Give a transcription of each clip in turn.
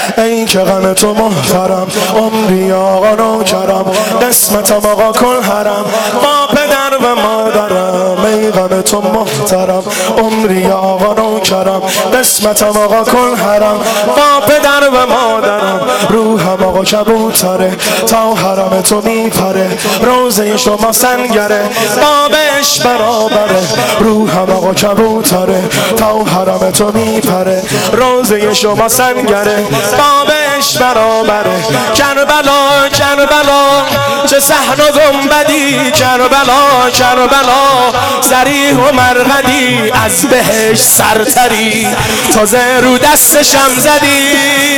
ای که غم تو محترم، عمری آقا نوکرم، قسمتم آقا کل حرم، با پدر و مادرم. ای غم تو محترم، عمری آقا نوکرم، قسمتم آقا کل حرم، با پدر و مادرم. روحم آقا کبوتره، تا حرم تو میپره، روزه شما سنگره، بابش برابره. روحم آقا کبوتره، تا حرم تو میپره، روزه شما سنگره، بابش برابره. کربلا کربلا چه صحن و گنبدی، کربلا کربلا ذریح و مرقدی، از بهش سرتری تازه رو دستشم زدی.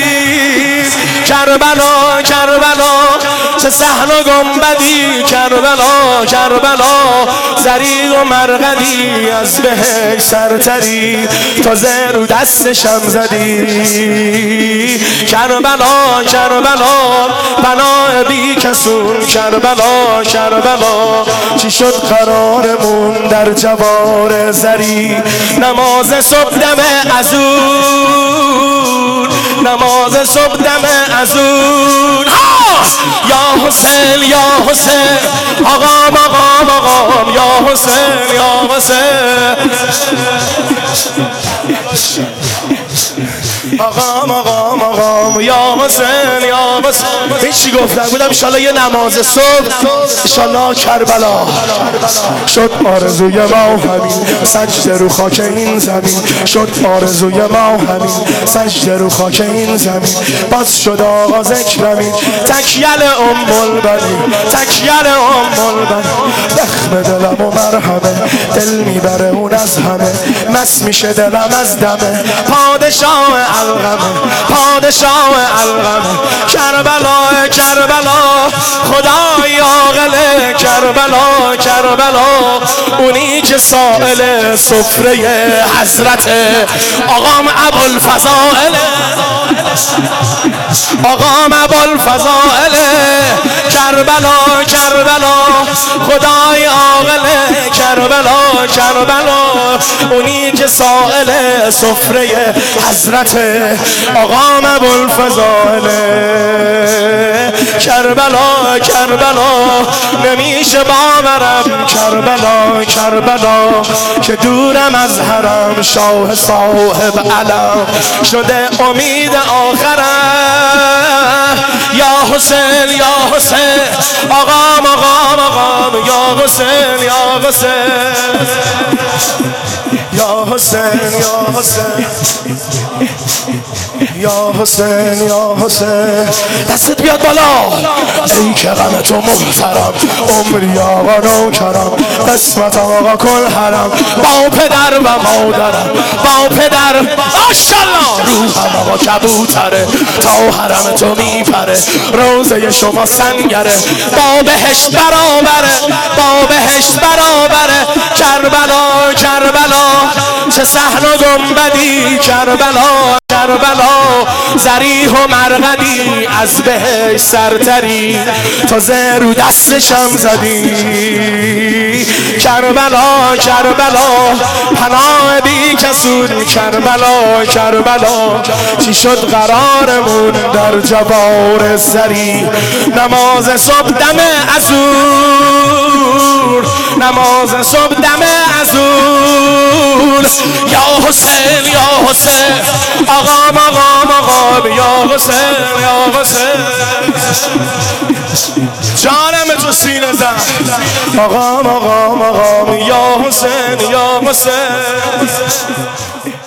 کربلا کربلا چه صحن و گنبدی، کربلا کربلا ذریح و مرقدی، از بهش سرتری تازه رو دستشم زدی. کربلا کربلا پناه بی کسون، کربلا کربلا چی شد قرارمون در جوار زری. نماز صبح دم ازون، نماز صبح دم ازون. یا حسین یا حسین، آقام آقام آقام، یا حسین یا حسین، آقام آقام آقام، یا حسین یا حسین. این چی گفتن؟ بودم انشالله یه نماز صبح، انشالله کربلا شد آرزوی ما همین، سجده رو خاک این زمین. شد آرزوی ما همین، سجده رو خاک این زمین. باز شد آقا ذکرمین، تکیل البنین، تکیل البنین. زخم دلم و مرهمه، دل میبره اون از همه، مس میشه دلم از دمه. پادشاه الغمه، پادشاه الغمه. کربلا کربلا خدای عاقل، کربلا کربلا اونی که سائل سفره حضرت آقام ابوالفضائل، آقام ابوالفضائل. کربلا کربلا خدای عاقل، کربلا کربلا اونی که سائل سفره حضرت آقام ابوالفضائل. کربلا کربلا نمیشه باورم، کربلا کربلا که دورم از حرم، شاه صاحب علم شده امید آخرم. یا حسین یا حسین، آقام آقام آقام، یا حسین یا حسین، یا حسین یا حسین، یا حسین یا حسین. دستت بیاد بالا. ای که غم تو محترم، عمری آقا نوکرم، قسمتم آقا کل حرم، با پدر و مادرم، با پدر ماشالله. روحم آقا کبوتره، تا حرم تو میپره، روزه شما سنگره، با بهشت برابره، با بهشت برابره. کربلا کربلا چه صحن و گنبدی، کربلا کربلا ذریح و مرقدی، از بهش سرتری تازه رو دستشم زدی. کربلا کربلا پناه بی کسون، کربلا کربلا چی شد قرارمون در جوار زری. نماز صبح دم ازور، نماز صبح دم ازور. یا حسین یا حسین، آقام آقام آقام، یا حسین یا حسین. جانم تو سینه زن، آقام آقام آقام، یا حسین یا حسین.